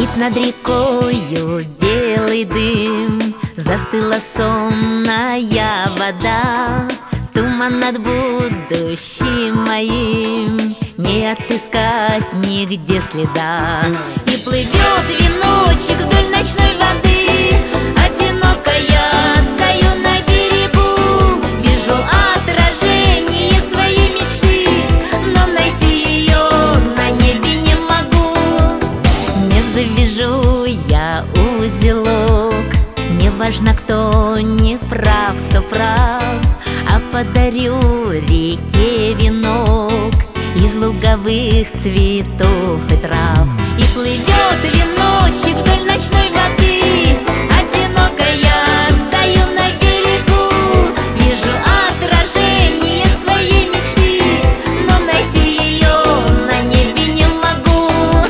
Стоит над рекою белый дым, застыла сонная вода. Туман над будущим моим не отыскать нигде следа. И плывет веночек вдоль ночной воды. Одинокая стою на берегу, вижу отражение своей мечты, но найти ее на небе не могу. Не завяжу я узелок, не важно, кто не прав, кто прав, а подарю реке венок из луговых цветов и трав. И плывет веночек вдоль ночной воды. Одинокая стою на берегу, вижу отражение своей мечты, но найти ее на небе не могу.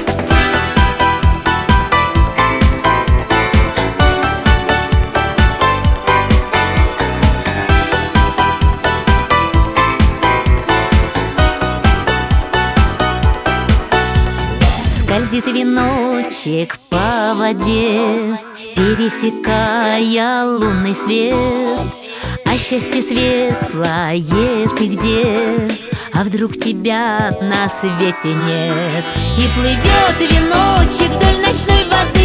Скользит веночек по воде, пересекая лунный свет. А счастье светлое ты где? А вдруг тебя на свете нет? И плывет веночек вдоль ночной воды.